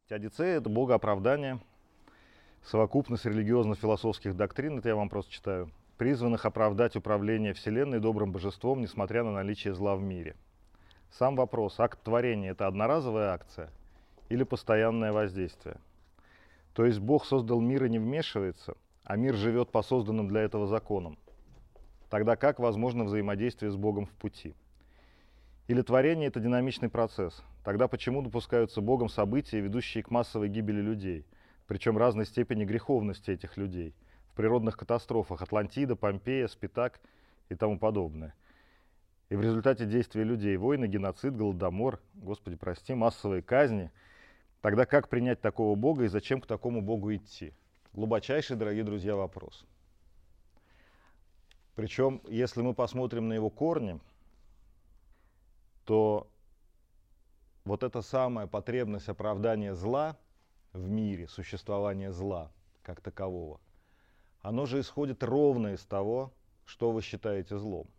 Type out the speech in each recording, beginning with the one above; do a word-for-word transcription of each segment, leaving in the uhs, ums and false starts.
Теодицея – это богооправдание, совокупность религиозно-философских доктрин, это я вам просто читаю, призванных оправдать управление Вселенной добрым божеством, несмотря на наличие зла в мире. Сам вопрос, акт творения – это одноразовая акция или постоянное воздействие? То есть Бог создал мир и не вмешивается, а мир живет по созданным для этого законам. Тогда как возможно взаимодействие с Богом в пути? Или творение – это динамичный процесс? Тогда почему допускаются Богом события, ведущие к массовой гибели людей, причем разной степени греховности этих людей, в природных катастрофах Атлантида, Помпея, Спитак и тому подобное? И в результате действий людей войны, геноцид, голодомор, Господи прости, массовые казни. Тогда как принять такого Бога и зачем к такому Богу идти? Глубочайший, дорогие друзья, вопрос. Причем, если мы посмотрим на его корни, то вот эта самая потребность оправдания зла в мире, существование зла как такового, оно же исходит ровно из того, что вы считаете злом.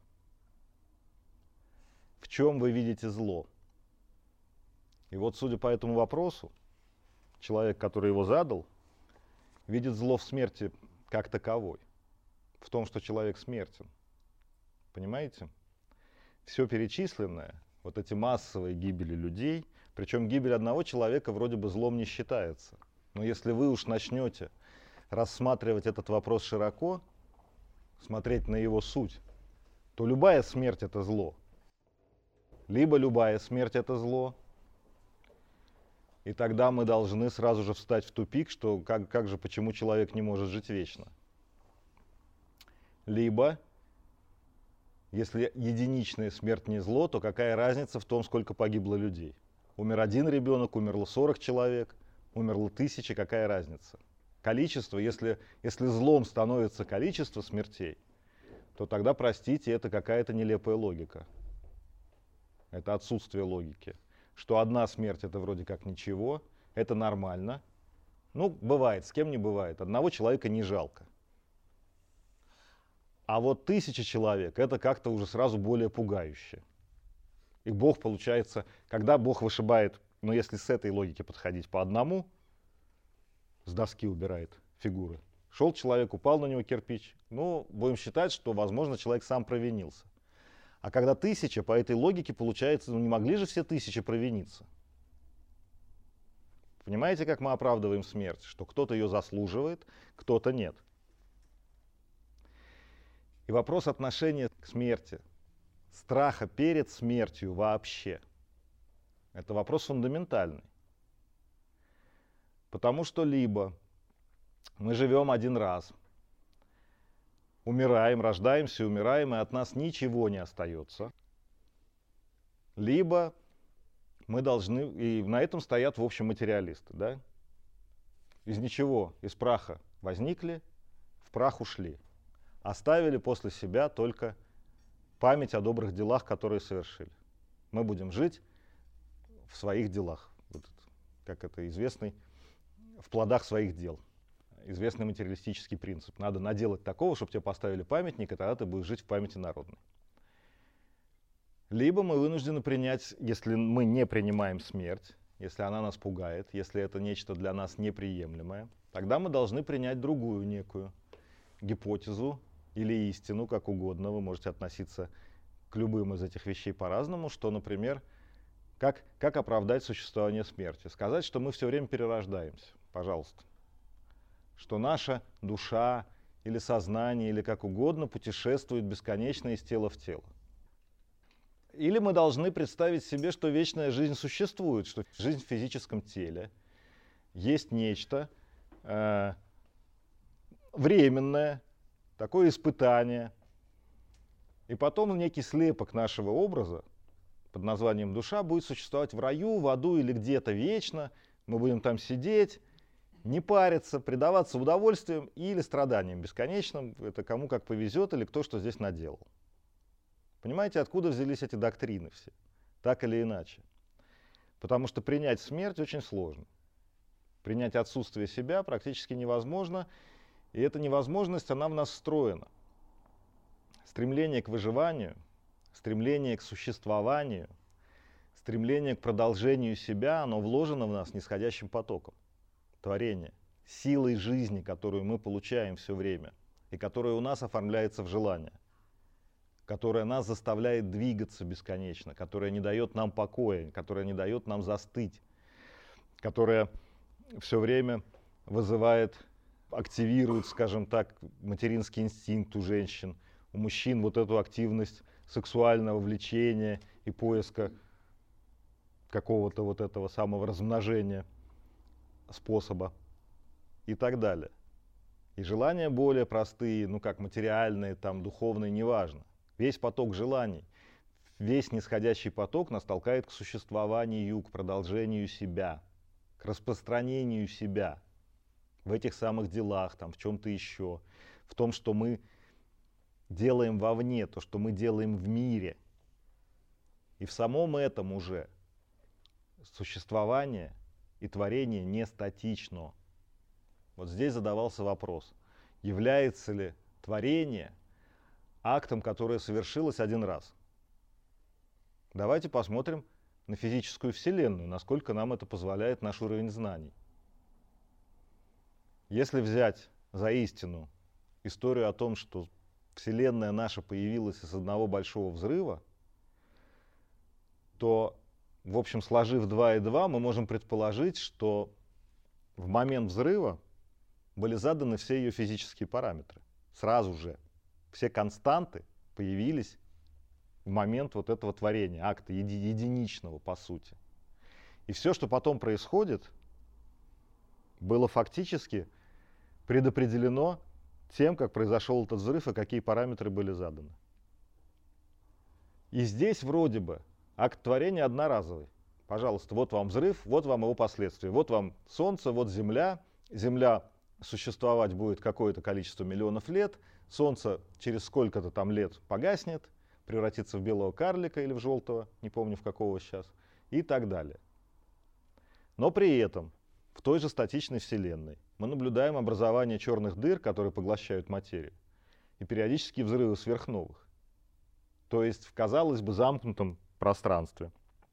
В чем вы видите зло? И вот, судя по этому вопросу, человек, который его задал, видит зло в смерти как таковой, в том, что человек смертен. Понимаете? Все перечисленное, вот эти массовые гибели людей, причем гибель одного человека вроде бы злом не считается. Но если вы уж начнете рассматривать этот вопрос широко, смотреть на его суть, то любая смерть – это зло. Либо любая смерть – это зло, и тогда мы должны сразу же встать в тупик, что как, как же, почему человек не может жить вечно. Либо, если единичная смерть не зло, то какая разница в том, сколько погибло людей? Умер один ребенок, умерло сорок человек, умерло тысячи, какая разница? Количество, если, если злом становится количество смертей, то тогда, простите, это какая-то нелепая логика. Это отсутствие логики. Что одна смерть это вроде как ничего, это нормально. Ну, бывает, с кем не бывает. Одного человека не жалко. А вот тысяча человек, это как-то уже сразу более пугающе. И Бог, получается, когда Бог вышибает, ну если с этой логики подходить по одному, с доски убирает фигуры. Шел человек, упал на него кирпич, ну, будем считать, что, возможно, человек сам провинился. А когда тысяча, по этой логике, получается, ну не могли же все тысячи провиниться. Понимаете, как мы оправдываем смерть? Что кто-то ее заслуживает, кто-то нет. И вопрос отношения к смерти, страха перед смертью вообще, это вопрос фундаментальный. Потому что либо мы живем один раз, умираем, рождаемся, умираем, и от нас ничего не остается. Либо мы должны, и на этом стоят, в общем, материалисты, да? Из ничего, из праха возникли, в прах ушли. Оставили после себя только память о добрых делах, которые совершили. Мы будем жить в своих делах, вот, как это известный, в плодах своих дел. Известный материалистический принцип. Надо наделать такого, чтобы тебе поставили памятник, и тогда ты будешь жить в памяти народной. Либо мы вынуждены принять, если мы не принимаем смерть, если она нас пугает, если это нечто для нас неприемлемое, тогда мы должны принять другую некую гипотезу или истину, как угодно. Вы можете относиться к любым из этих вещей по-разному, что, например, как, как оправдать существование смерти. Сказать, что мы все время перерождаемся. Пожалуйста. Что наша душа или сознание, или как угодно, путешествует бесконечно из тела в тело. Или мы должны представить себе, что вечная жизнь существует, что жизнь в физическом теле есть нечто э, временное, такое испытание. И потом некий слепок нашего образа под названием душа будет существовать в раю, в аду или где-то вечно. Мы будем там сидеть, не париться, предаваться удовольствиям или страданиям бесконечным. Это кому как повезет или кто что здесь наделал. Понимаете, откуда взялись эти доктрины все? Так или иначе. Потому что принять смерть очень сложно. Принять отсутствие себя практически невозможно. И эта невозможность, она в нас встроена. Стремление к выживанию, стремление к существованию, стремление к продолжению себя, оно вложено в нас нисходящим потоком. Творение, силой жизни, которую мы получаем все время, и которая у нас оформляется в желание, которая нас заставляет двигаться бесконечно, которая не дает нам покоя, которая не дает нам застыть, которая все время вызывает, активирует, скажем так, материнский инстинкт у женщин, у мужчин вот эту активность сексуального влечения и поиска какого-то вот этого самого размножения способа и так далее. И желания более простые, ну как материальные, там, духовные, неважно. Весь поток желаний, весь нисходящий поток нас толкает к существованию, к продолжению себя, к распространению себя в этих самых делах, там, в чем-то еще, в том, что мы делаем вовне, то, что мы делаем в мире. И в самом этом уже существование и творение не статично. Вот здесь задавался вопрос, является ли творение актом, которое совершилось один раз. Давайте посмотрим на физическую Вселенную, насколько нам это позволяет наш уровень знаний. Если взять за истину историю о том, что Вселенная наша появилась из одного большого взрыва, то, в общем, сложив два и два, мы можем предположить, что в момент взрыва были заданы все ее физические параметры. Сразу же все константы появились в момент вот этого творения, акта еди единичного, по сути. И все, что потом происходит, было фактически предопределено тем, как произошел этот взрыв и какие параметры были заданы. И здесь вроде бы акт творения одноразовый. Пожалуйста, вот вам взрыв, вот вам его последствия. Вот вам Солнце, вот Земля. Земля существовать будет какое-то количество миллионов лет. Солнце через сколько-то там лет погаснет, превратится в белого карлика или в желтого, не помню в какого сейчас, и так далее. Но при этом в той же статичной Вселенной мы наблюдаем образование черных дыр, которые поглощают материю, и периодические взрывы сверхновых. То есть в, казалось бы, замкнутом пространстве,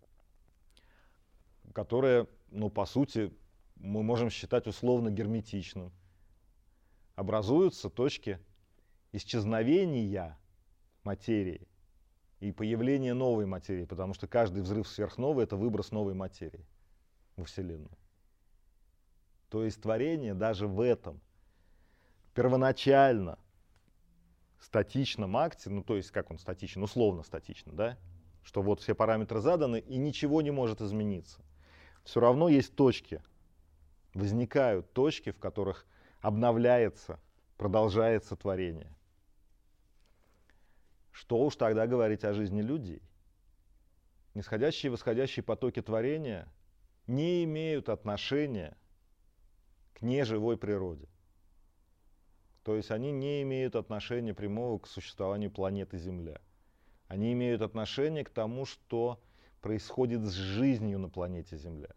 которое, ну, по сути, мы можем считать условно герметичным, образуются точки исчезновения материи и появления новой материи, потому что каждый взрыв сверхновой — это выброс новой материи во Вселенную. То есть творение даже в этом первоначально статичном акте, ну то есть как он статичен, условно статично, да, что вот все параметры заданы и ничего не может измениться. Все равно есть точки, возникают точки, в которых обновляется, продолжается творение. Что уж тогда говорить о жизни людей? Нисходящие и восходящие потоки творения не имеют отношения к неживой природе. То есть они не имеют отношения прямого к существованию планеты Земля. Они имеют отношение к тому, что происходит с жизнью на планете Земля.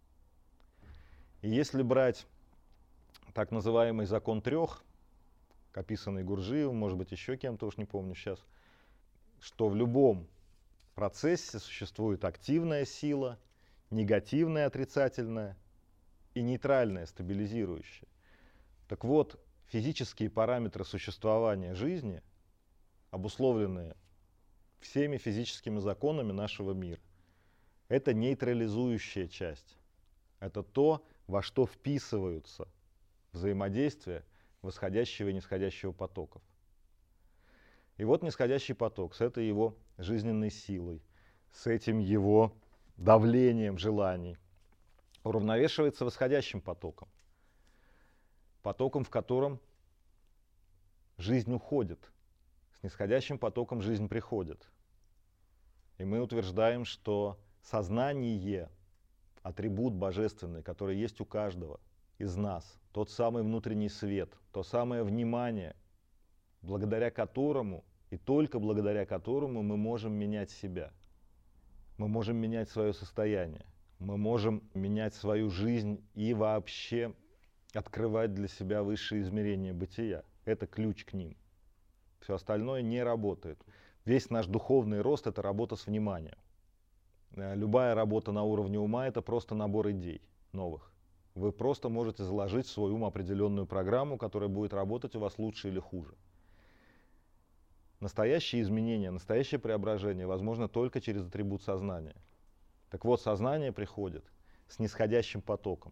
И если брать так называемый закон трех, описанный Гурджиевым, может быть еще кем-то, уж не помню сейчас, что в любом процессе существует активная сила, негативная, отрицательная и нейтральная, стабилизирующая. Так вот, физические параметры существования жизни, обусловленные всеми физическими законами нашего мира, это нейтрализующая часть. Это то, во что вписываются взаимодействия восходящего и нисходящего потоков. И вот нисходящий поток с этой его жизненной силой, с этим его давлением желаний уравновешивается восходящим потоком. Потоком, в котором жизнь уходит. С нисходящим потоком жизнь приходит. И мы утверждаем, что сознание — атрибут божественный, который есть у каждого из нас. Тот самый внутренний свет, то самое внимание, благодаря которому и только благодаря которому мы можем менять себя. Мы можем менять свое состояние. Мы можем менять свою жизнь и вообще открывать для себя высшие измерения бытия. Это ключ к ним. Все остальное не работает. Весь наш духовный рост — это работа с вниманием. Любая работа на уровне ума — это просто набор идей новых. Вы просто можете заложить в свой ум определенную программу, которая будет работать у вас лучше или хуже. Настоящие изменения, настоящее преображение возможно только через атрибут сознания. Так вот, сознание приходит с нисходящим потоком,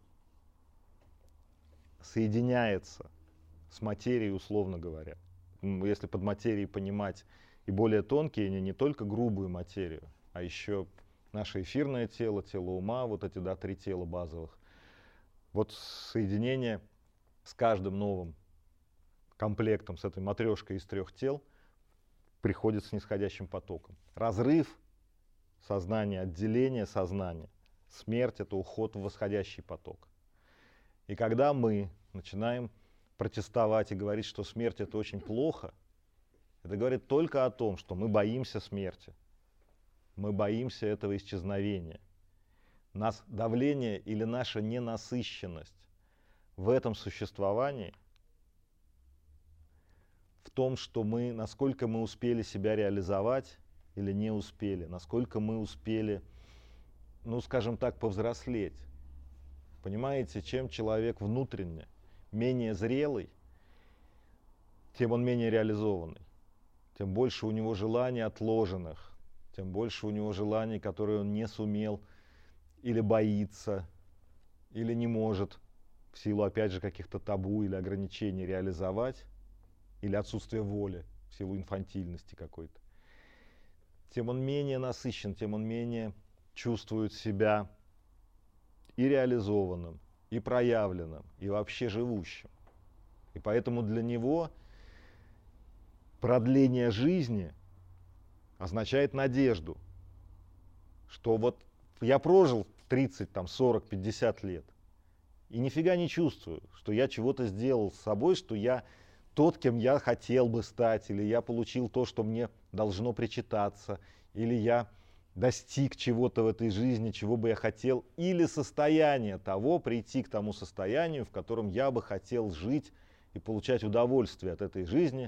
соединяется с материей, условно говоря. Если под материей понимать и более тонкие, не, не только грубую материю, а еще наше эфирное тело, тело ума, вот эти, да, три тела базовых. Вот соединение с каждым новым комплектом, с этой матрешкой из трех тел, приходит с нисходящим потоком. Разрыв сознания, отделение сознания, смерть — это уход в восходящий поток. И когда мы начинаем протестовать и говорить, что смерть — это очень плохо, это говорит только о том, что мы боимся смерти, мы боимся этого исчезновения. Нас давление или наша ненасыщенность в этом существовании, в том, что мы, насколько мы успели себя реализовать или не успели, насколько мы успели, ну, скажем так, повзрослеть. Понимаете, чем человек внутренне менее зрелый, тем он менее реализованный, тем больше у него желаний отложенных, тем больше у него желаний, которые он не сумел или боится, или не может в силу, опять же, каких-то табу или ограничений реализовать, или отсутствия воли в силу инфантильности какой-то. Тем он менее насыщен, тем он менее чувствует себя и реализованным, и проявленным, и вообще живущим. И поэтому для него продление жизни означает надежду, что вот я прожил тридцать, там, сорок, пятьдесят лет и нифига не чувствую, что я чего-то сделал с собой, что я тот, кем я хотел бы стать, или я получил то, что мне должно причитаться, или я достиг чего-то в этой жизни, чего бы я хотел, или состояние того, прийти к тому состоянию, в котором я бы хотел жить и получать удовольствие от этой жизни,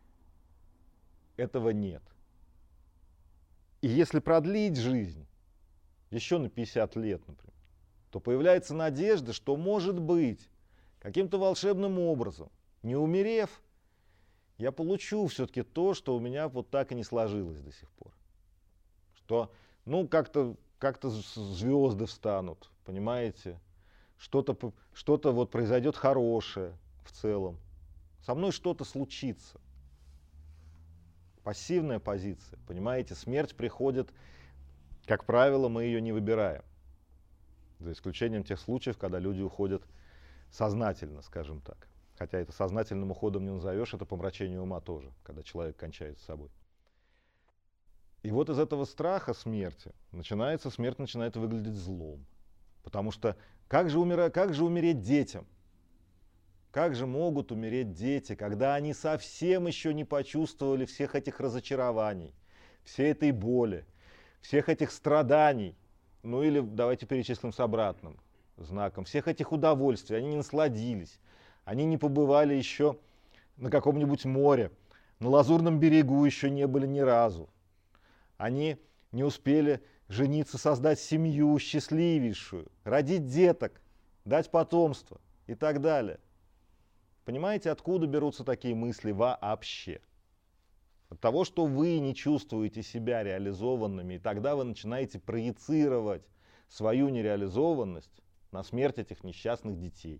этого нет. И если продлить жизнь еще на пятьдесят лет, например, то появляется надежда, что, может быть, каким-то волшебным образом, не умерев, я получу все-таки то, что у меня вот так и не сложилось до сих пор. Что, ну, как-то как-то звезды встанут, понимаете? Что-то что-то вот произойдет хорошее в целом. Со мной что-то случится. Пассивная позиция, понимаете? Смерть приходит, как правило, мы ее не выбираем. За исключением тех случаев, когда люди уходят сознательно, скажем так. Хотя это сознательным уходом не назовешь, это помрачение ума тоже, когда человек кончает с собой. И вот из этого страха смерти начинается, смерть начинает выглядеть злом. Потому что как же, умира, как же умереть детям? Как же могут умереть дети, когда они совсем еще не почувствовали всех этих разочарований, всей этой боли, всех этих страданий, ну или давайте перечислим с обратным знаком, всех этих удовольствий, они не насладились, они не побывали еще на каком-нибудь море, на Лазурном берегу еще не были ни разу. Они не успели жениться, создать семью счастливейшую, родить деток, дать потомство и так далее. Понимаете, откуда берутся такие мысли вообще? От того, что вы не чувствуете себя реализованными, и тогда вы начинаете проецировать свою нереализованность на смерть этих несчастных детей.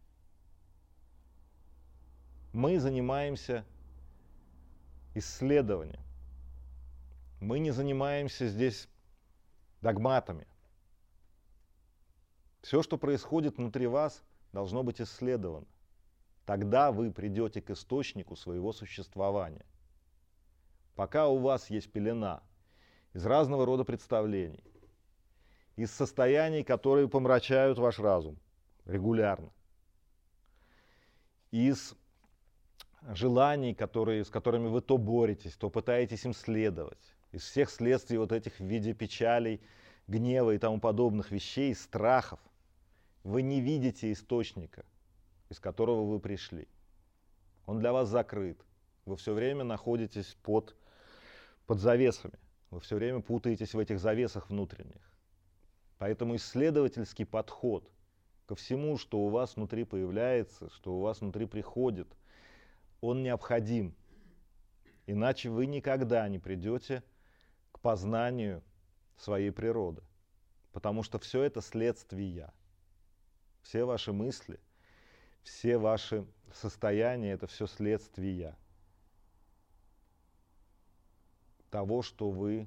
Мы занимаемся исследованием. Мы не занимаемся здесь догматами. Все, что происходит внутри вас, должно быть исследовано. Тогда вы придете к источнику своего существования. Пока у вас есть пелена из разного рода представлений, из состояний, которые помрачают ваш разум регулярно, из желаний, которые, с которыми вы то боретесь, то пытаетесь им следовать, из всех следствий вот этих в виде печалей, гнева и тому подобных вещей, страхов, вы не видите источника, из которого вы пришли. Он для вас закрыт. Вы все время находитесь под, под завесами. Вы все время путаетесь в этих завесах внутренних. Поэтому исследовательский подход ко всему, что у вас внутри появляется, что у вас внутри приходит, он необходим. Иначе вы никогда не придете к познанию своей природы. Потому что все это следствия. Все ваши мысли, все ваши состояния — это все следствия того, что вы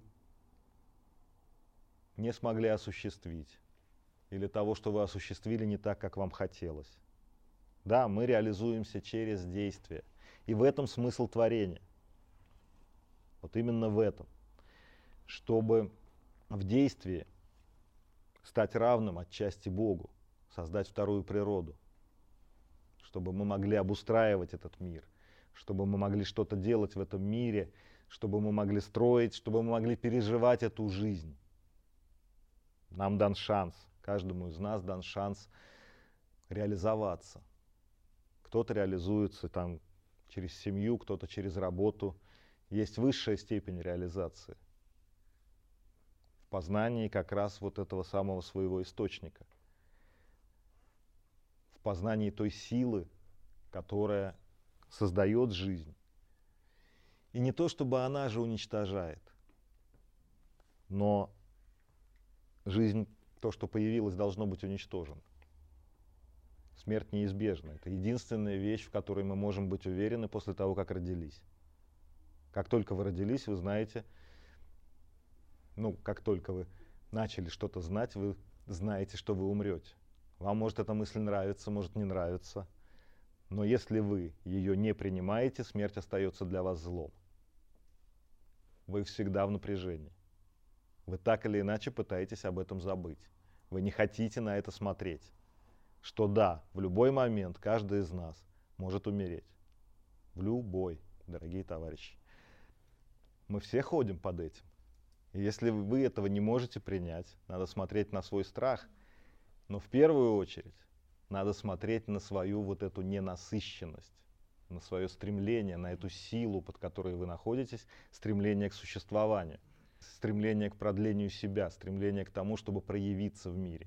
не смогли осуществить, или того, что вы осуществили не так, как вам хотелось. Да, мы реализуемся через действие. И в этом смысл творения. Вот именно в этом. Чтобы в действии стать равным отчасти Богу, создать вторую природу, чтобы мы могли обустраивать этот мир, чтобы мы могли что-то делать в этом мире, чтобы мы могли строить, чтобы мы могли переживать эту жизнь. Нам дан шанс, каждому из нас дан шанс реализоваться. Кто-то реализуется там через семью, кто-то через работу. Есть высшая степень реализации в познании как раз вот этого самого своего источника, в познании той силы, которая создает жизнь. И не то, чтобы она же уничтожает, но жизнь, то, что появилось, должно быть уничтожено. Смерть неизбежна. Это единственная вещь, в которой мы можем быть уверены после того, как родились. Как только вы родились, вы знаете, ну, как только вы начали что-то знать, вы знаете, что вы умрете. Вам может эта мысль нравиться, может не нравиться. Но если вы ее не принимаете, смерть остается для вас злом. Вы всегда в напряжении. Вы так или иначе пытаетесь об этом забыть. Вы не хотите на это смотреть. Что да, в любой момент каждый из нас может умереть. В любой, дорогие товарищи. Мы все ходим под этим. И если вы этого не можете принять, надо смотреть на свой страх. Но в первую очередь надо смотреть на свою вот эту ненасыщенность, на свое стремление, на эту силу, под которой вы находитесь, стремление к существованию, стремление к продлению себя, стремление к тому, чтобы проявиться в мире.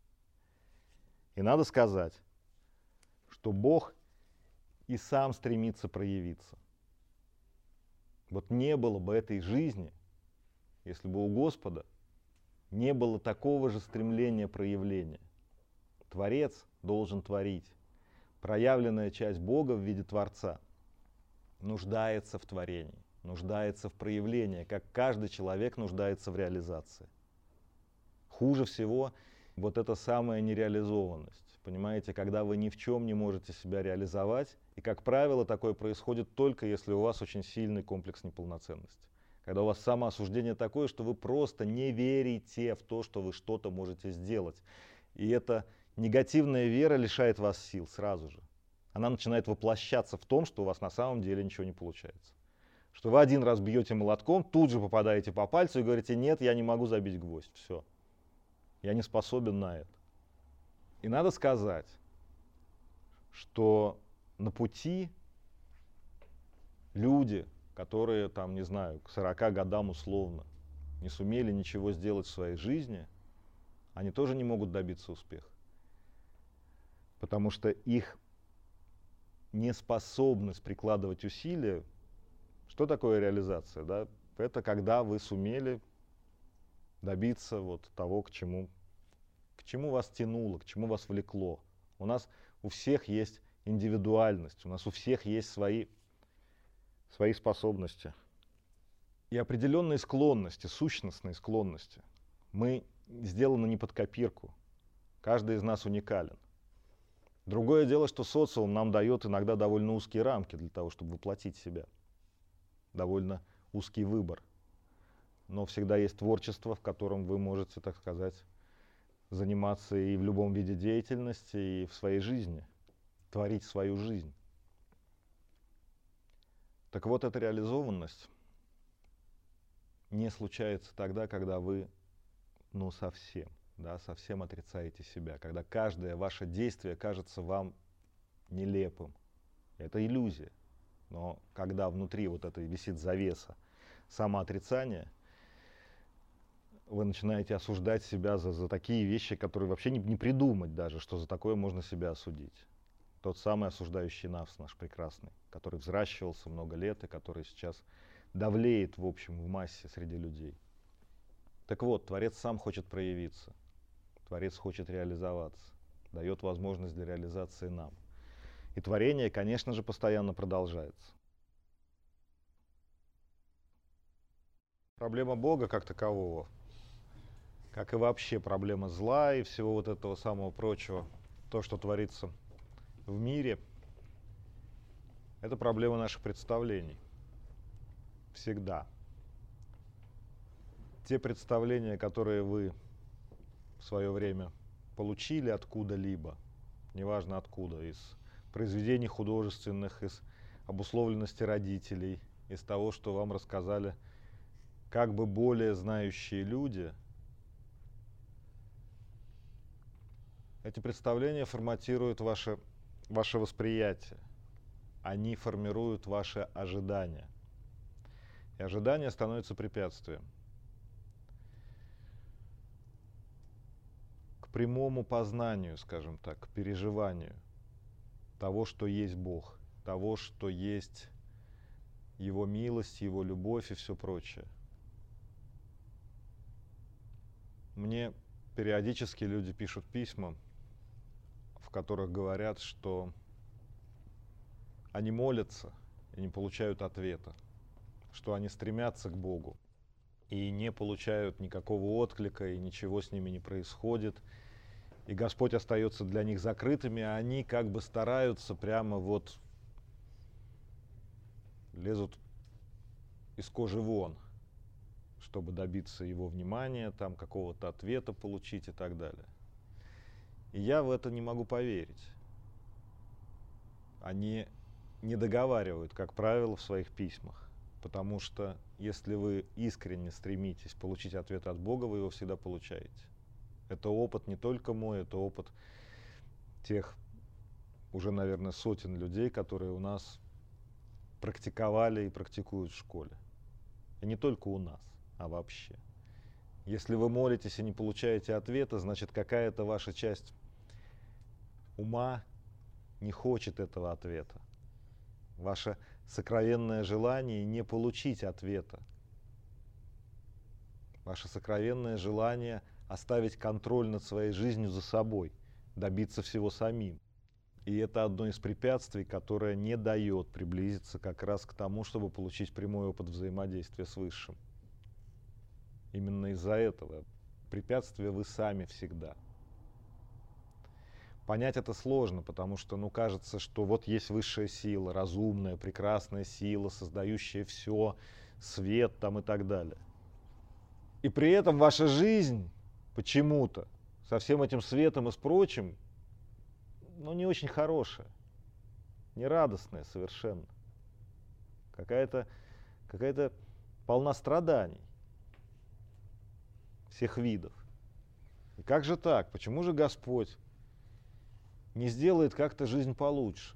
И надо сказать, что Бог и сам стремится проявиться. Вот не было бы этой жизни, если бы у Господа не было такого же стремления проявления. Творец должен творить. Проявленная часть Бога в виде Творца нуждается в творении, нуждается в проявлении, как каждый человек нуждается в реализации. Хуже всего вот эта самая нереализованность. Понимаете, когда вы ни в чем не можете себя реализовать, и, как правило, такое происходит только если у вас очень сильный комплекс неполноценности. Когда у вас самоосуждение такое, что вы просто не верите в то, что вы что-то можете сделать. И эта негативная вера лишает вас сил сразу же. Она начинает воплощаться в том, что у вас на самом деле ничего не получается. Что вы один раз бьете молотком, тут же попадаете по пальцу и говорите: нет, я не могу забить гвоздь, все. Я не способен на это. И надо сказать, что на пути люди, которые, там, не знаю, к сорока годам условно не сумели ничего сделать в своей жизни, они тоже не могут добиться успеха. Потому что их неспособность прикладывать усилия, что такое реализация? Да? Это когда вы сумели добиться вот того, к чему, к чему вас тянуло, к чему вас влекло. У нас у всех есть индивидуальность, у нас у всех есть свои, свои способности и определенные склонности, сущностные склонности. Мы сделаны не под копирку, каждый из нас уникален. Другое дело, что социум нам дает иногда довольно узкие рамки для того, чтобы воплотить себя. Довольно узкий выбор. Но всегда есть творчество, в котором вы можете, так сказать, заниматься и в любом виде деятельности, и в своей жизни, творить свою жизнь. Так вот, эта реализованность не случается тогда, когда вы, ну, совсем, да, совсем отрицаете себя, когда каждое ваше действие кажется вам нелепым. Это иллюзия. Но когда внутри вот этой висит завеса самоотрицания, вы начинаете осуждать себя за, за такие вещи, которые вообще не, не придумать даже, что за такое можно себя осудить. Тот самый осуждающий нас, наш прекрасный, который взращивался много лет и который сейчас давлеет, в общем, в массе среди людей. Так вот, Творец сам хочет проявиться, Творец хочет реализоваться, дает возможность для реализации нам. И творение, конечно же, постоянно продолжается. Проблема Бога как такового, как и вообще проблема зла и всего вот этого самого прочего, то, что творится в мире, это проблема наших представлений. Всегда. Те представления, которые вы в свое время получили откуда-либо, неважно откуда, из произведений художественных, из обусловленности родителей, из того, что вам рассказали как бы более знающие люди, эти представления форматируют ваше, ваше восприятие. Они формируют ваши ожидания. И ожидания становятся препятствием к прямому познанию, скажем так, к переживанию того, что есть Бог, того, что есть Его милость, Его любовь и все прочее. Мне периодически люди пишут письма, в которых говорят, что они молятся и не получают ответа, что они стремятся к Богу и не получают никакого отклика, и ничего с ними не происходит, и Господь остается для них закрытыми, а они как бы стараются прямо вот лезут из кожи вон, чтобы добиться Его внимания, там какого-то ответа получить и так далее. И я в это не могу поверить. Они не договаривают, как правило, в своих письмах, потому что если вы искренне стремитесь получить ответ от Бога, вы его всегда получаете. Это опыт не только мой, это опыт тех уже, наверное, сотен людей, которые у нас практиковали и практикуют в школе. И не только у нас, а вообще. Если вы молитесь и не получаете ответа, значит, какая-то ваша часть ума не хочет этого ответа. Ваше сокровенное желание не получить ответа. Ваше сокровенное желание оставить контроль над своей жизнью за собой, добиться всего самим. И это одно из препятствий, которое не дает приблизиться как раз к тому, чтобы получить прямой опыт взаимодействия с Высшим. Именно из-за этого препятствия вы сами всегда. Понять это сложно, потому что, ну, кажется, что вот есть высшая сила, разумная, прекрасная сила, создающая все, свет там и так далее. И при этом ваша жизнь почему-то со всем этим светом и с прочим, ну, не очень хорошая, не радостная совершенно. Какая-то, какая-то полна страданий всех видов. И как же так? Почему же Господь не сделает как-то жизнь получше?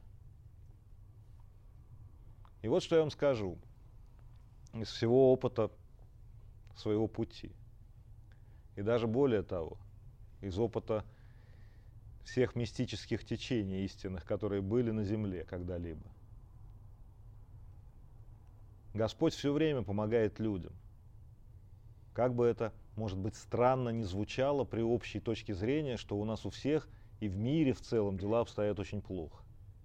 И вот что я вам скажу из всего опыта своего пути. И даже более того, из опыта всех мистических течений истинных, которые были на земле когда-либо. Господь все время помогает людям. Как бы это, может быть, странно ни звучало при общей точке зрения, что у нас у всех и в мире в целом дела обстоят очень плохо.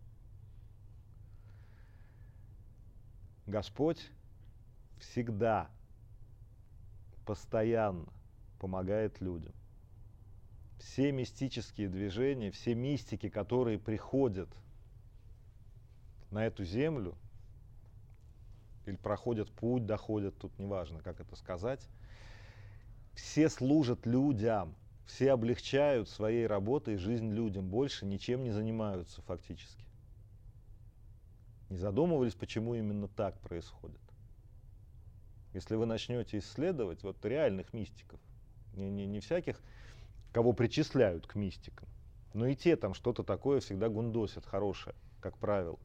Господь всегда, постоянно помогает людям. Все мистические движения, все мистики, которые приходят на эту землю, или проходят путь, доходят, тут неважно, как это сказать, все служат людям, все облегчают своей работой жизнь людям, больше ничем не занимаются фактически. Не задумывались, почему именно так происходит? Если вы начнете исследовать вот реальных мистиков, не, не, не всяких, кого причисляют к мистикам, но и те там что-то такое всегда гундосят хорошее, как правило.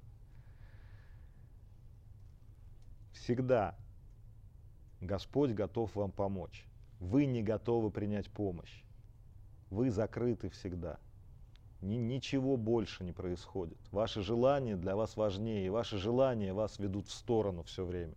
Всегда Господь готов вам помочь. вы не готовы принять помощь. Вы закрыты всегда. Ни, ничего больше не происходит. Ваши желания для вас важнее, и ваши желания вас ведут в сторону все время.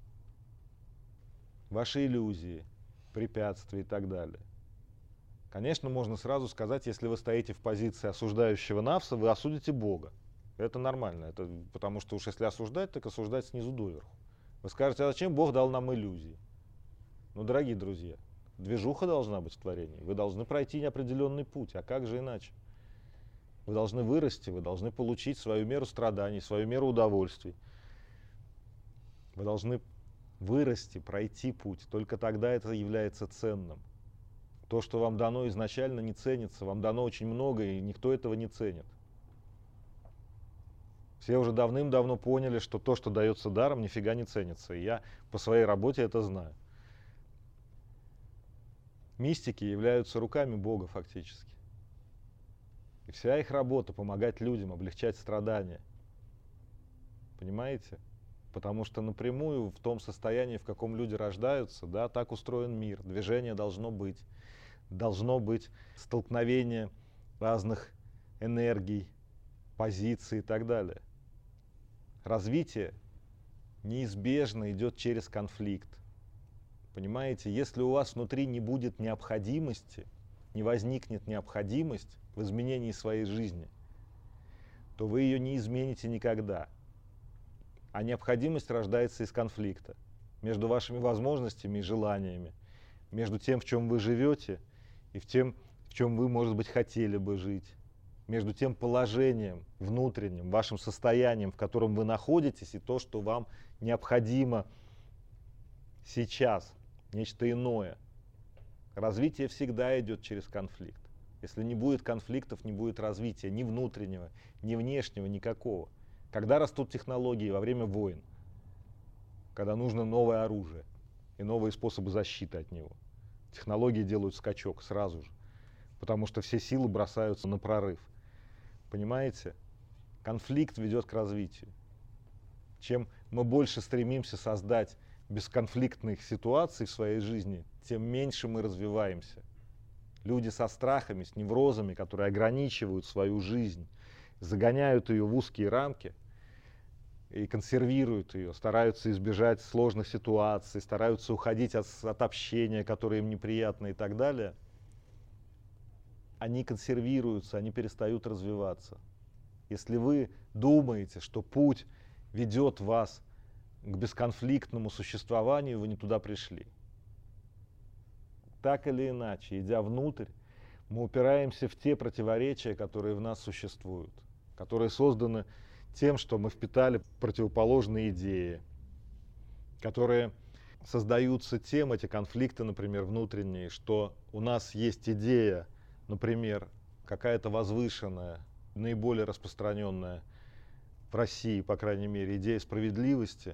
Ваши иллюзии, препятствия и так далее. Конечно, можно сразу сказать, если вы стоите в позиции осуждающего Навса, вы осудите Бога. Это нормально, это, потому что уж если осуждать, так осуждать снизу доверху. Вы скажете, а зачем Бог дал нам иллюзии? Ну, дорогие друзья, движуха должна быть в творении. Вы должны пройти определенный путь, а как же иначе? Вы должны вырасти, вы должны получить свою меру страданий, свою меру удовольствий. Вы должны вырасти, пройти путь. Только тогда это является ценным. То, что вам дано изначально, не ценится. Вам дано очень много, и никто этого не ценит. Все уже давным-давно поняли, что то, что дается даром, нифига не ценится. И я по своей работе это знаю. Мистики являются руками Бога фактически. И вся их работа — помогать людям, облегчать страдания. Понимаете? Потому что напрямую в том состоянии, в каком люди рождаются, да, так устроен мир. Движение должно быть. Должно быть столкновение разных энергий, позиций и так далее. Развитие неизбежно идет через конфликт. Понимаете, если у вас внутри не будет необходимости, не возникнет необходимость в изменении своей жизни, то вы ее не измените никогда. А необходимость рождается из конфликта между вашими возможностями и желаниями, между тем, в чем вы живете, и в тем, в чем вы, может быть, хотели бы жить, между тем положением внутренним, вашим состоянием, в котором вы находитесь, и то, что вам необходимо сейчас, нечто иное. Развитие всегда идет через конфликт. Если не будет конфликтов, не будет развития ни внутреннего, ни внешнего, никакого. Когда растут технологии? Во время войн. Когда нужно новое оружие и новые способы защиты от него. Технологии делают скачок сразу же, потому что все силы бросаются на прорыв. Понимаете? Конфликт ведет к развитию. Чем мы больше стремимся создать бесконфликтных ситуаций в своей жизни, тем меньше мы развиваемся. Люди со страхами, с неврозами, которые ограничивают свою жизнь, загоняют ее в узкие рамки и консервируют ее, стараются избежать сложных ситуаций, стараются уходить от, от общения, которое им неприятно и так далее. Они консервируются, они перестают развиваться. Если вы думаете, что путь ведет вас к бесконфликтному существованию, вы не туда пришли. Так или иначе, идя внутрь, мы упираемся в те противоречия, которые в нас существуют, которые созданы тем, что мы впитали противоположные идеи, которые создаются тем, эти конфликты, например, внутренние, что у нас есть идея, например, какая-то возвышенная, наиболее распространенная в России, по крайней мере, идея справедливости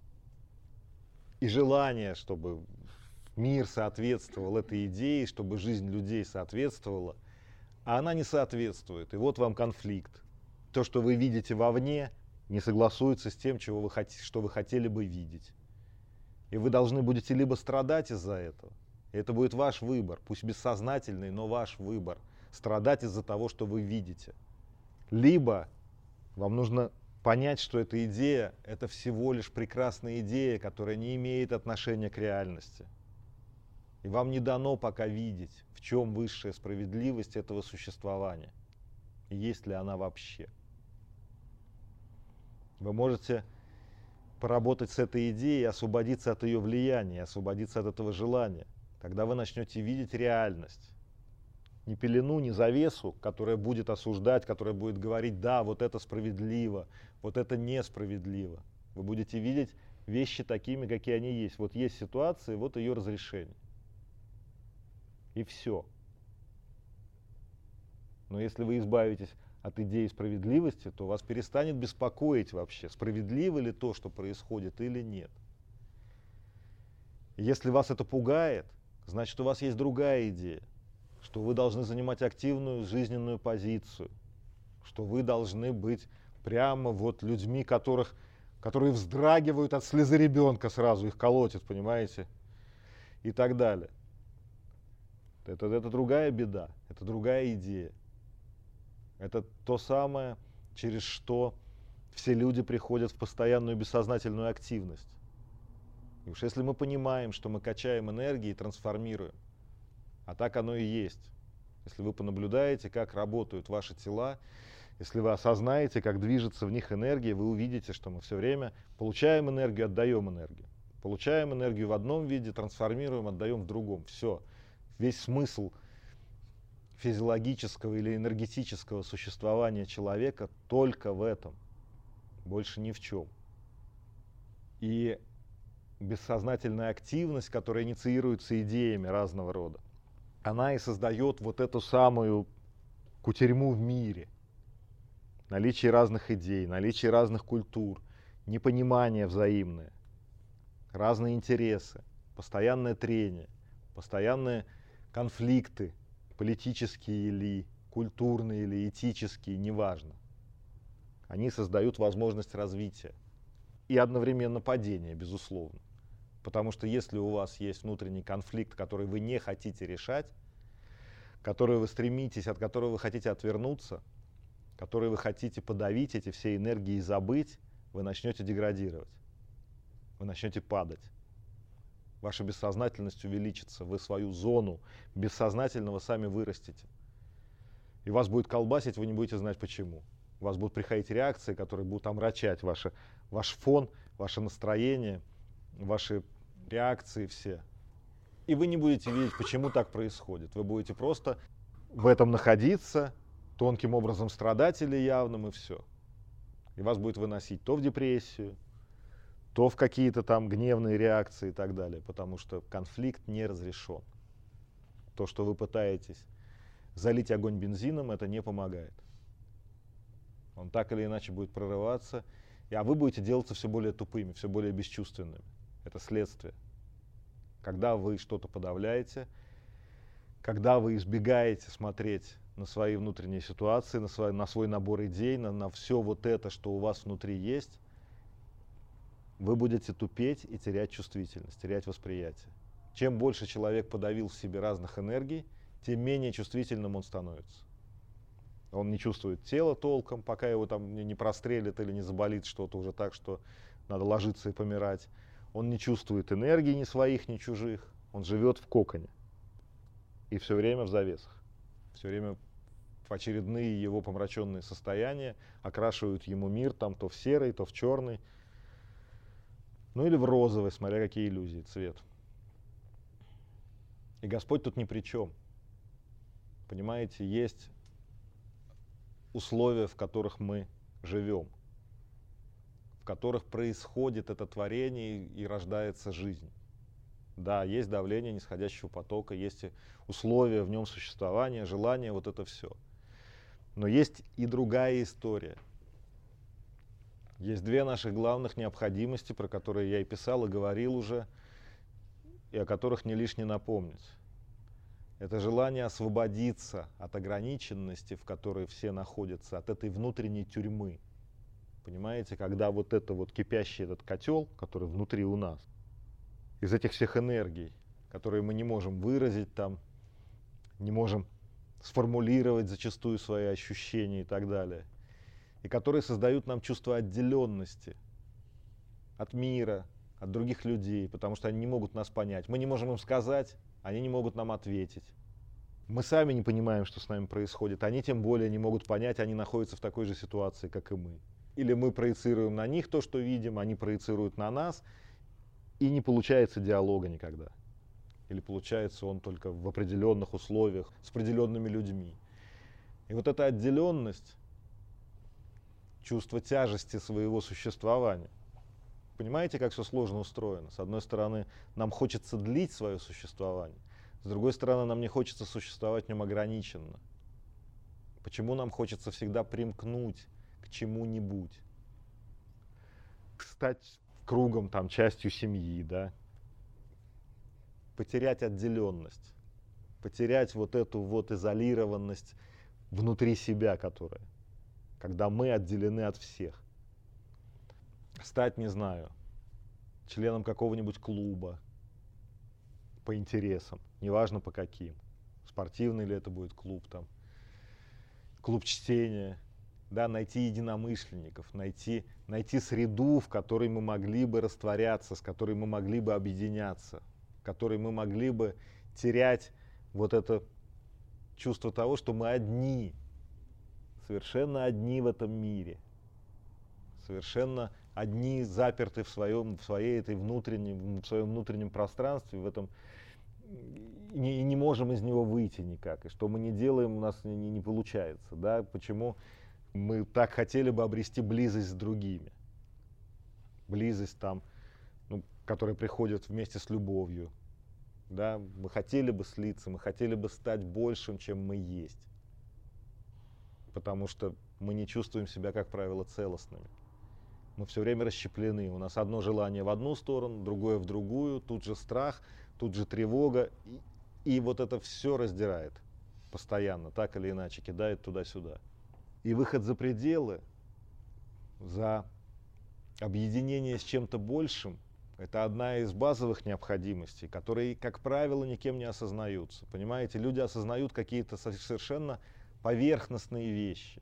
и желание, чтобы мир соответствовал этой идее, чтобы жизнь людей соответствовала, а она не соответствует. И вот вам конфликт. То, что вы видите вовне, не согласуется с тем, чего вы хотите, что вы хотели бы видеть. И вы должны будете либо страдать из-за этого, и это будет ваш выбор, пусть бессознательный, но ваш выбор, страдать из-за того, что вы видите. Либо вам нужно понять, что эта идея — это всего лишь прекрасная идея, которая не имеет отношения к реальности. И вам не дано пока видеть, в чем высшая справедливость этого существования, и есть ли она вообще. Вы можете поработать с этой идеей, освободиться от ее влияния, освободиться от этого желания. Тогда вы начнете видеть реальность. Не пелену, не завесу, которая будет осуждать, которая будет говорить, да, вот это справедливо, вот это несправедливо. Вы будете видеть вещи такими, какие они есть. Вот есть ситуация, вот ее разрешение. И все. Но если вы избавитесь от идеи справедливости, то вас перестанет беспокоить вообще, справедливо ли то, что происходит, или нет. И если вас это пугает, значит, у вас есть другая идея, что вы должны занимать активную жизненную позицию, что вы должны быть прямо вот людьми, которых, которые вздрагивают от слезы ребенка, сразу их колотят, понимаете, и так далее. Это, это другая беда, это другая идея. Это то самое, через что все люди приходят в постоянную бессознательную активность. И уж если мы понимаем, что мы качаем энергии и трансформируем, а так оно и есть. Если вы понаблюдаете, как работают ваши тела, если вы осознаете, как движется в них энергия, вы увидите, что мы все время получаем энергию, отдаем энергию. Получаем энергию в одном виде, трансформируем, отдаем в другом. Все. Весь смысл физиологического или энергетического существования человека только в этом. Больше ни в чем. И бессознательная активность, которая инициируется идеями разного рода, она и создает вот эту самую кутерьму в мире. Наличие разных идей, наличие разных культур, непонимание взаимное, разные интересы, постоянное трение, постоянные конфликты, политические или культурные или этические, неважно. Они создают возможность развития и одновременно падения, безусловно. Потому что если у вас есть внутренний конфликт, который вы не хотите решать, который вы стремитесь, от которого вы хотите отвернуться, который вы хотите подавить, эти все энергии забыть, вы начнете деградировать, вы начнете падать. Ваша бессознательность увеличится, вы свою зону бессознательного сами вырастите. И вас будет колбасить, вы не будете знать почему. У вас будут приходить реакции, которые будут омрачать ваше, ваш фон, ваше настроение, ваши реакции все. И вы не будете видеть, почему так происходит. Вы будете просто в этом находиться, тонким образом страдать или явным, и все. И вас будет выносить то в депрессию, то в какие-то там гневные реакции и так далее, потому что конфликт не разрешен. То, что вы пытаетесь залить огонь бензином, это не помогает. Он так или иначе будет прорываться, а вы будете делаться все более тупыми, все более бесчувственными. Это следствие. Когда вы что-то подавляете, когда вы избегаете смотреть на свои внутренние ситуации, на свой, на свой набор идей, на, на все вот это, что у вас внутри есть, вы будете тупеть и терять чувствительность, терять восприятие. Чем больше человек подавил в себе разных энергий, тем менее чувствительным он становится. Он не чувствует тело толком, пока его там не прострелит или не заболит что-то уже так, что надо ложиться и помирать. Он не чувствует энергии ни своих, ни чужих. Он живет в коконе. И все время в завесах. Все время в очередные его помраченные состояния окрашивают ему мир там то в серый, то в черный. Ну или в розовый, смотря какие иллюзии, цвет. И Господь тут ни при чем. Понимаете, есть условия, в которых мы живем, в которых происходит это творение и рождается жизнь. Да, есть давление нисходящего потока, есть условия в нем существования, желания, вот это все. Но есть и другая история. Есть две наших главных необходимости, про которые я и писал, и говорил уже, и о которых не лишне напомнить. Это желание освободиться от ограниченности, в которой все находятся, от этой внутренней тюрьмы. Понимаете, когда вот это вот кипящий этот котел, который внутри у нас, из этих всех энергий, которые мы не можем выразить там, не можем сформулировать зачастую свои ощущения и так далее, и которые создают нам чувство отделенности от мира, от других людей, потому что они не могут нас понять. Мы не можем им сказать, они не могут нам ответить. Мы сами не понимаем, что с нами происходит. Они тем более не могут понять, они находятся в такой же ситуации, как и мы. Или мы проецируем на них то, что видим, они проецируют на нас, и не получается диалога никогда. Или получается он только в определенных условиях, с определенными людьми. И вот эта отделенность, чувство тяжести своего существования. Понимаете, как все сложно устроено? С одной стороны, нам хочется длить свое существование, с другой стороны, нам не хочется существовать в нем ограниченно. Почему нам хочется всегда примкнуть к чему-нибудь? Стать кругом, там, частью семьи, да? Потерять отделенность, потерять вот эту вот изолированность внутри себя, которая, когда мы отделены от всех. Стать, не знаю, членом какого-нибудь клуба по интересам, неважно по каким. спортивный ли это будет клуб, там, клуб чтения, да, найти единомышленников, найти, найти среду, в которой мы могли бы растворяться, с которой мы могли бы объединяться, в которой мы могли бы терять вот это чувство того, что мы одни, совершенно одни в этом мире, совершенно одни, заперты в своем, в своей этой внутреннем, в своем внутреннем пространстве, в этом, и не, не можем из него выйти никак. И что мы не делаем, у нас не, не получается. Да? Почему мы так хотели бы обрести близость с другими? Близость там, ну, которая приходит вместе с любовью. Да? Мы хотели бы слиться, мы хотели бы стать большим, чем мы есть. Потому что мы не чувствуем себя, как правило, целостными. Мы все время расщеплены. У нас одно желание в одну сторону, другое в другую, тут же страх, тут же тревога. И, и вот это все раздирает постоянно, так или иначе, кидает туда-сюда. И выход за пределы, за объединение с чем-то большим, это одна из базовых необходимостей, которые, как правило, никем не осознаются. Понимаете, люди осознают какие-то совершенно поверхностные вещи.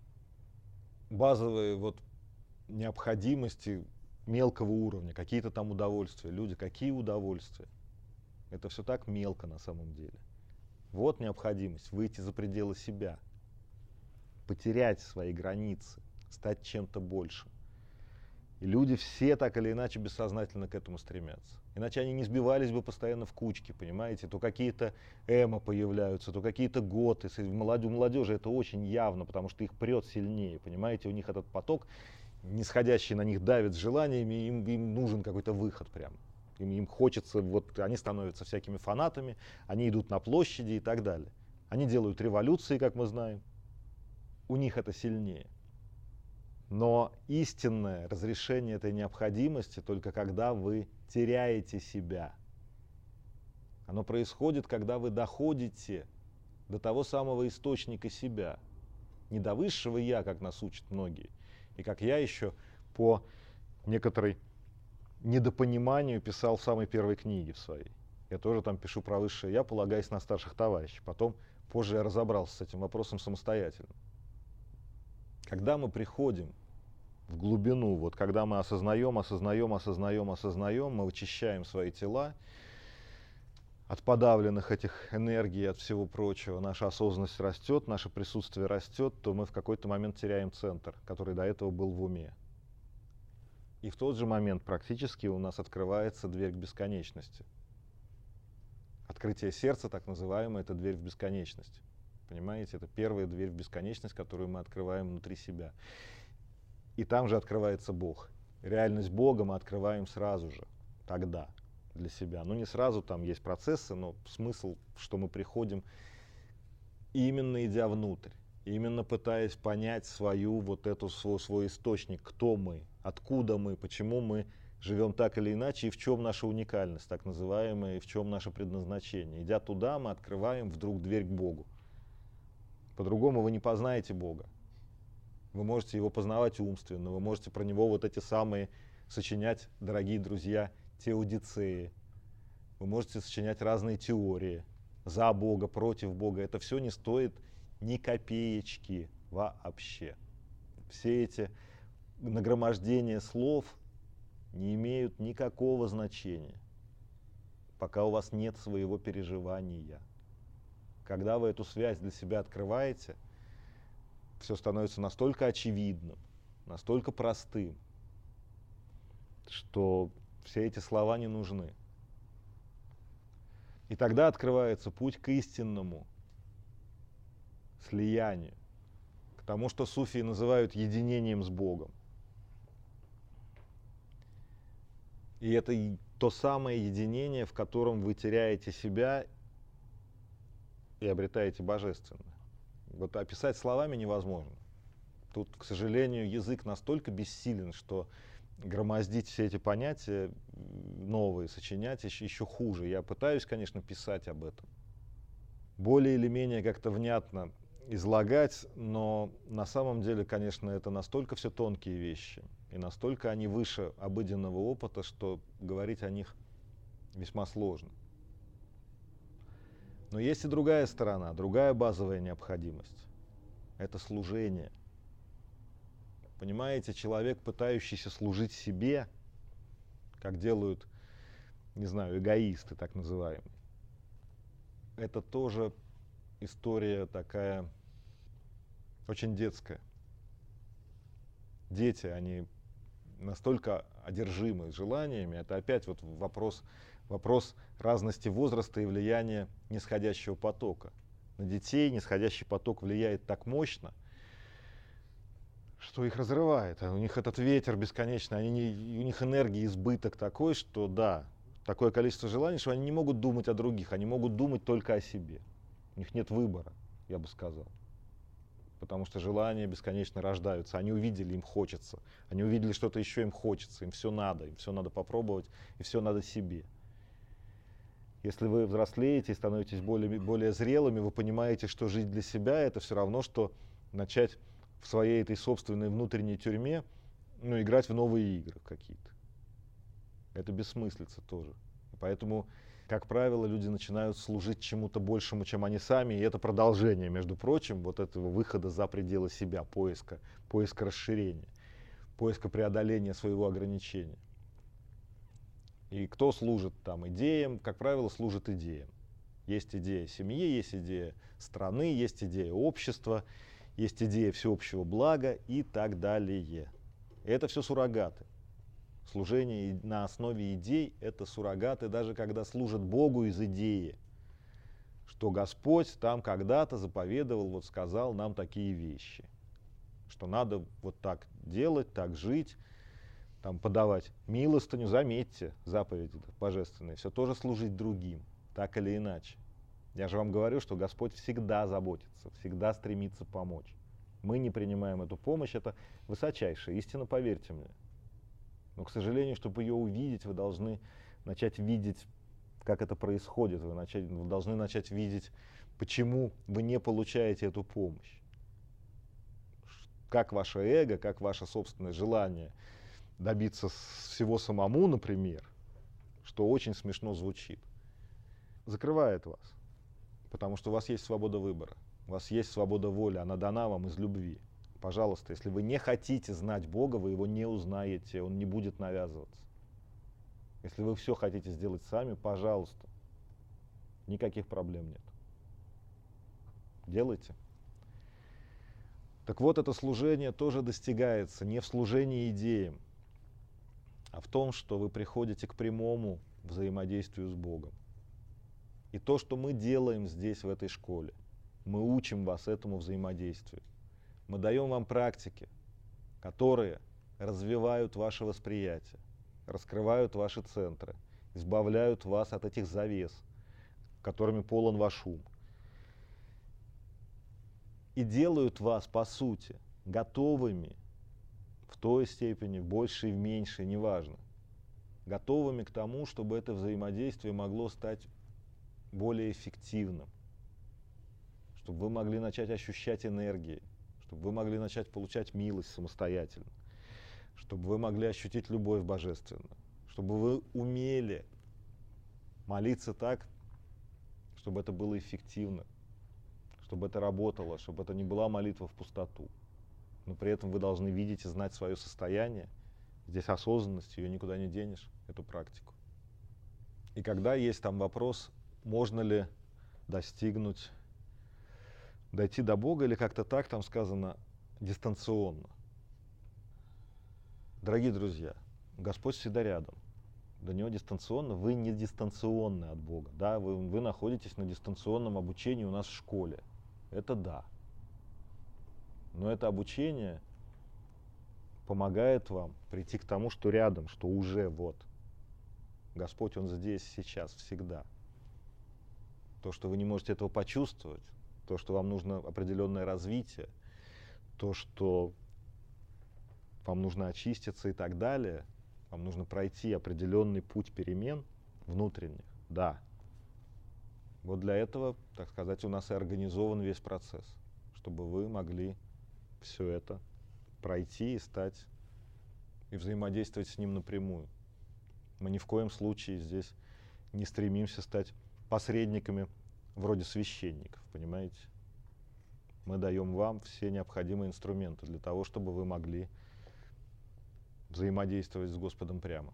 Базовые вот необходимости мелкого уровня, какие-то там удовольствия. Люди, какие удовольствия? Это все так мелко на самом деле. Вот необходимость выйти за пределы себя, потерять свои границы, стать чем-то большим. И люди все так или иначе бессознательно к этому стремятся. Иначе они не сбивались бы постоянно в кучки, понимаете? То какие-то эмо появляются, то какие-то готы. У молодежи это очень явно, потому что их прет сильнее, понимаете? У них этот поток, нисходящий на них, давит с желаниями, им, им нужен какой-то выход прям. Им, им хочется, вот они становятся всякими фанатами, они идут на площади и так далее. Они делают революции, как мы знаем. У них это сильнее. Но истинное разрешение этой необходимости только когда вы теряете себя. Оно происходит, когда вы доходите до того самого источника себя. Не до высшего я, как нас учат многие. И как я еще по некоторой недопониманию писал в самой первой книге в своей. Я тоже там пишу про высшее я, полагаясь на старших товарищей. Потом, позже я разобрался с этим вопросом самостоятельно. Когда мы приходим в глубину, вот когда мы осознаем, осознаем, осознаем, осознаем, мы вычищаем свои тела от подавленных этих энергий, от всего прочего, наша осознанность растет, наше присутствие растет, то мы в какой-то момент теряем центр, который до этого был в уме. И в тот же момент практически у нас открывается дверь к бесконечности. Открытие сердца, так называемое, это дверь в бесконечность. Понимаете, это первая дверь в бесконечность, которую мы открываем внутри себя. И там же открывается Бог. Реальность Бога мы открываем сразу же, тогда, для себя. Ну не сразу, там есть процессы, но смысл, что мы приходим, именно идя внутрь, именно пытаясь понять свою, вот эту, свой, свой источник, кто мы, откуда мы, почему мы живем так или иначе, и в чем наша уникальность, так называемая, и в чем наше предназначение. Идя туда, мы открываем вдруг дверь к Богу. По-другому вы не познаете Бога. Вы можете его познавать умственно, вы можете про него вот эти самые сочинять, дорогие друзья, теодицеи. Вы можете сочинять разные теории за Бога, против Бога. Это все не стоит ни копеечки вообще. Все эти нагромождения слов не имеют никакого значения, пока у вас нет своего переживания. Когда вы эту связь для себя открываете, все становится настолько очевидным, настолько простым, что все эти слова не нужны. И тогда открывается путь к истинному слиянию, к тому, что суфии называют единением с Богом. И это то самое единение, в котором вы теряете себя и обретаете божественное. Вот описать словами невозможно. Тут, к сожалению, язык настолько бессилен, что громоздить все эти понятия новые, сочинять еще, еще хуже. Я пытаюсь, конечно, писать об этом. Более или менее как-то внятно излагать, но на самом деле, конечно, это настолько все тонкие вещи, и настолько они выше обыденного опыта, что говорить о них весьма сложно. Но есть и другая сторона, другая базовая необходимость. Это служение. Понимаете, человек, пытающийся служить себе, как делают, не знаю, эгоисты так называемые, это тоже история такая очень детская. Дети, они настолько одержимы желаниями, это опять вот вопрос, вопрос разности возраста и влияния нисходящего потока. На детей нисходящий поток влияет так мощно, что их разрывает. У них этот ветер бесконечный, они не, у них энергии избыток такой, что да, такое количество желаний, что они не могут думать о других, они могут думать только о себе. У них нет выбора, я бы сказал. Потому что желания бесконечно рождаются. Они увидели, им хочется. Они увидели, что-то еще им хочется. Им все надо, им все надо попробовать, и все надо себе. Если вы взрослеете и становитесь более, более зрелыми, вы понимаете, что жить для себя — это все равно, что начать в своей этой собственной внутренней тюрьме, ну, играть в новые игры какие-то. Это бессмыслица тоже. Поэтому, как правило, люди начинают служить чему-то большему, чем они сами, и это продолжение, между прочим, вот этого выхода за пределы себя, поиска, поиска расширения, поиска преодоления своего ограничения. И кто служит там идеям? Как правило, служит идеям. Есть идея семьи, есть идея страны, есть идея общества, есть идея всеобщего блага и так далее. И это все суррогаты. Служение на основе идей — это суррогаты, даже когда служат Богу из идеи, что Господь там когда-то заповедовал, вот сказал нам такие вещи, что надо вот так делать, так жить, там подавать милостыню, заметьте, заповеди божественные, все тоже служить другим, так или иначе. Я же вам говорю, что Господь всегда заботится, всегда стремится помочь. Мы не принимаем эту помощь, это высочайшая истина, поверьте мне. Но, к сожалению, чтобы ее увидеть, вы должны начать видеть, как это происходит. Вы, начать, вы должны начать видеть, почему вы не получаете эту помощь. Как ваше эго, как ваше собственное желание добиться всего самому, например, что очень смешно звучит, закрывает вас. Потому что у вас есть свобода выбора, у вас есть свобода воли, она дана вам из любви. Пожалуйста, если вы не хотите знать Бога, вы его не узнаете, он не будет навязываться. Если вы все хотите сделать сами, пожалуйста, никаких проблем нет. Делайте. Так вот, это служение тоже достигается не в служении идеям, а в том, что вы приходите к прямому взаимодействию с Богом. И то, что мы делаем здесь, в этой школе, мы учим вас этому взаимодействию. Мы даем вам практики, которые развивают ваше восприятие, раскрывают ваши центры, избавляют вас от этих завес, которыми полон ваш ум. И делают вас, по сути, готовыми в той степени, в большей, в меньшей, неважно, готовыми к тому, чтобы это взаимодействие могло стать более эффективным, чтобы вы могли начать ощущать энергии, чтобы вы могли начать получать милость самостоятельно, чтобы вы могли ощутить любовь божественную, чтобы вы умели молиться так, чтобы это было эффективно, чтобы это работало, чтобы это не была молитва в пустоту. Но при этом вы должны видеть и знать свое состояние. Здесь осознанность, ее никуда не денешь, эту практику. И когда есть там вопрос, можно ли достигнуть, дойти до Бога, или как-то так там сказано, дистанционно. Дорогие друзья, Господь всегда рядом. До Него дистанционно, вы не дистанционны от Бога. Да? Вы, вы находитесь на дистанционном обучении у нас в школе. Это да. Но это обучение помогает вам прийти к тому, что рядом, что уже вот. Господь, Он здесь, сейчас, всегда. То, что вы не можете этого почувствовать, то, что вам нужно определенное развитие, то, что вам нужно очиститься и так далее, вам нужно пройти определенный путь перемен внутренних, да. Вот для этого, так сказать, у нас и организован весь процесс, чтобы вы могли все это пройти и стать, и взаимодействовать с Ним напрямую. Мы ни в коем случае здесь не стремимся стать посредниками вроде священников, понимаете? Мы даем вам все необходимые инструменты для того, чтобы вы могли взаимодействовать с Господом прямо.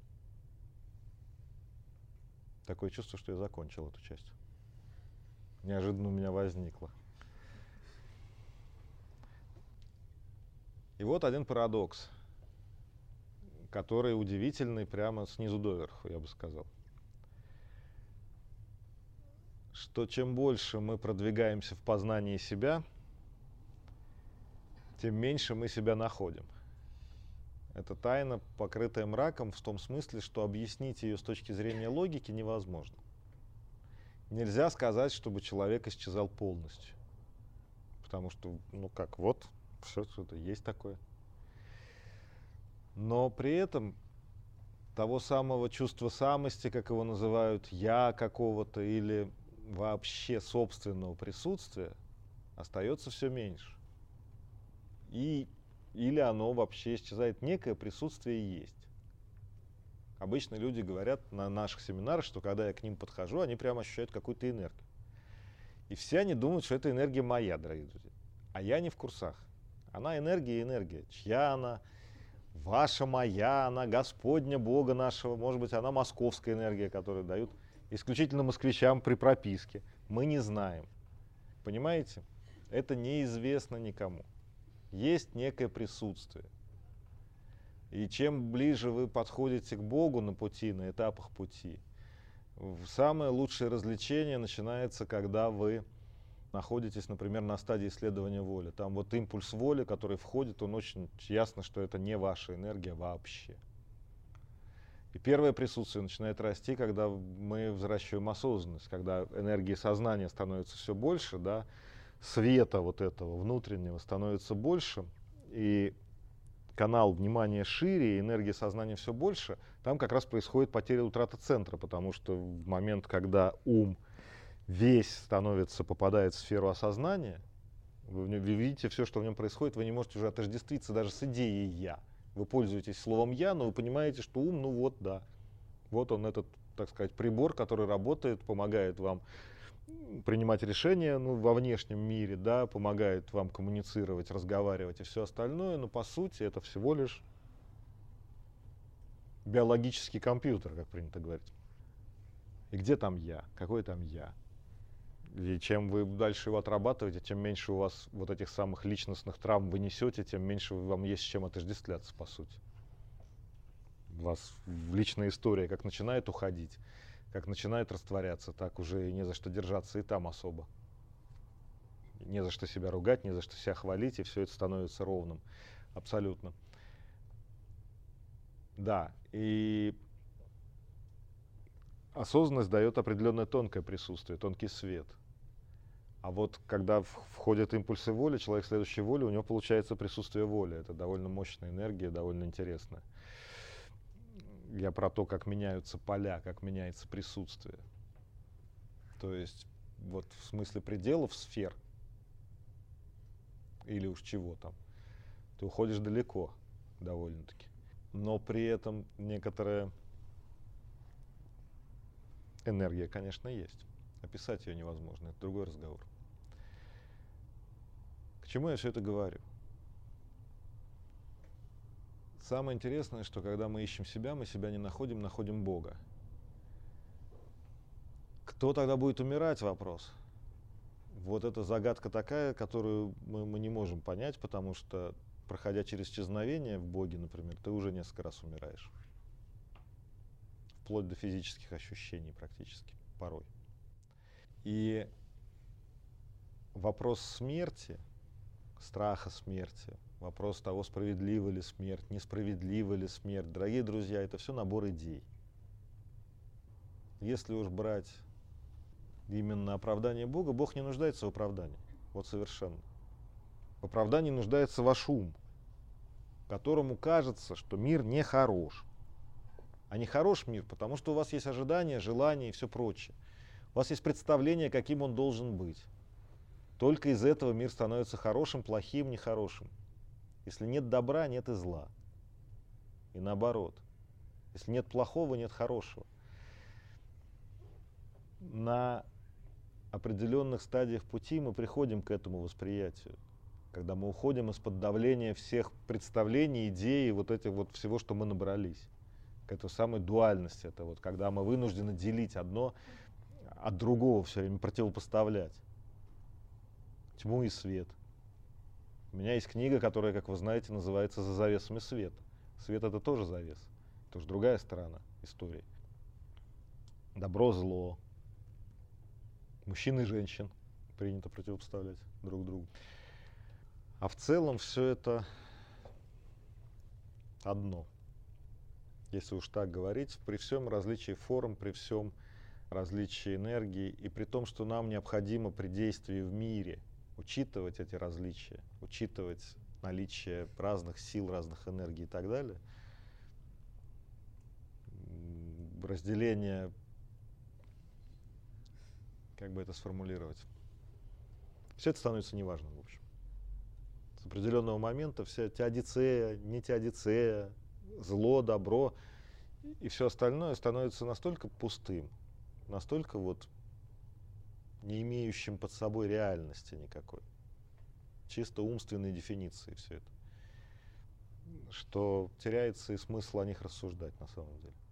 Такое чувство, что я закончил эту часть. Неожиданно у меня возникло. И вот один парадокс, который удивительный прямо снизу доверху, я бы сказал. Что чем больше мы продвигаемся в познании себя, тем меньше мы себя находим. Это тайна, покрытая мраком, в том смысле, что объяснить ее с точки зрения логики невозможно. Нельзя сказать, чтобы человек исчезал полностью. Потому что, ну как, вот, все что-то есть такое. Но при этом того самого чувства самости, как его называют, я какого-то или вообще собственного присутствия, остается все меньше. И или оно вообще исчезает, некое присутствие есть. Обычно люди говорят на наших семинарах, что когда я к ним подхожу, они прямо ощущают какую-то энергию. И все они думают, что это энергия моя, дорогие друзья. А я не в курсах. Она энергия и энергия. Чья она? Ваша, моя, она Господня, Бога нашего. Может быть, она московская энергия, которую дают исключительно москвичам при прописке. Мы не знаем. Понимаете? Это неизвестно никому. Есть некое присутствие. И чем ближе вы подходите к Богу на пути, на этапах пути, самое лучшее развлечение начинается, когда вы находитесь, например, на стадии исследования воли. Там вот импульс воли, который входит, он очень ясно, что это не ваша энергия вообще. И первое присутствие начинает расти, когда мы взращиваем осознанность, когда энергии сознания становится все больше, да, света вот этого внутреннего становится больше, и канал внимания шире, и энергия сознания все больше, там как раз происходит потеря, утрата центра, потому что в момент, когда ум весь становится, попадает в сферу осознания, вы, вы видите все, что в нем происходит, вы не можете уже отождествиться даже с идеей «я». Вы пользуетесь словом «я», но вы понимаете, что ум, ну вот, да, вот он, этот, так сказать, прибор, который работает, помогает вам принимать решения, ну, во внешнем мире, да, помогает вам коммуницировать, разговаривать и все остальное, но по сути это всего лишь биологический компьютер, как принято говорить. И где там я? Какой там я? И чем вы дальше его отрабатываете, тем меньше у вас вот этих самых личностных травм вы несете, тем меньше вам есть с чем отождествляться, по сути. У вас личная история как начинает уходить, как начинает растворяться, так уже и не за что держаться и там особо. Не за что себя ругать, не за что себя хвалить, и все это становится ровным. Абсолютно. Да, и осознанность дает определенное тонкое присутствие, тонкий свет. А вот когда входят импульсы воли, человек следующей воли, у него получается присутствие воли. Это довольно мощная энергия, довольно интересная. Я про то, как меняются поля, как меняется присутствие. То есть вот в смысле пределов сфер, или уж чего там, ты уходишь далеко довольно-таки. Но при этом некоторая энергия, конечно, есть. Описать ее невозможно, это другой разговор. К чему я все это говорю? Самое интересное, что когда мы ищем себя, мы себя не находим, находим Бога. Кто тогда будет умирать, вопрос? Вот это загадка такая, которую мы, мы не можем понять, потому что, проходя через исчезновение в Боге, например, ты уже несколько раз умираешь. Вплоть до физических ощущений практически, порой. И вопрос смерти, страха смерти, вопрос того, справедлива ли смерть, несправедлива ли смерть, дорогие друзья, это все набор идей. Если уж брать именно оправдание Бога, Бог не нуждается в оправдании. Вот совершенно. В оправдании нуждается ваш ум, которому кажется, что мир не хорош. А не хорош мир, потому что у вас есть ожидания, желания и все прочее. У вас есть представление, каким он должен быть. Только из этого мир становится хорошим, плохим, нехорошим. Если нет добра, нет и зла. И наоборот. Если нет плохого, нет хорошего. На определенных стадиях пути мы приходим к этому восприятию, когда мы уходим из-под давления всех представлений, идей, вот этих вот всего, что мы набрались, к этой самой дуальности. Это вот когда мы вынуждены делить одно от другого, все время противопоставлять тьму и свет. У меня есть книга, которая, как вы знаете, называется «За завесами света». Свет — это тоже завес, тоже другая сторона истории. Добро, зло, мужчин и женщин принято противопоставлять друг другу. А в целом все это одно. Если уж так говорить, при всем различии форм, при всем различии энергии и при том, что нам необходимо при действии в мире учитывать эти различия, учитывать наличие разных сил, разных энергий и так далее, разделение, как бы это сформулировать, все это становится неважным, в общем. С определенного момента вся теодицея, не теодицея, зло, добро и все остальное становится настолько пустым, настолько вот не имеющим под собой реальности никакой, чисто умственной дефиниции все это, что теряется и смысл о них рассуждать на самом деле.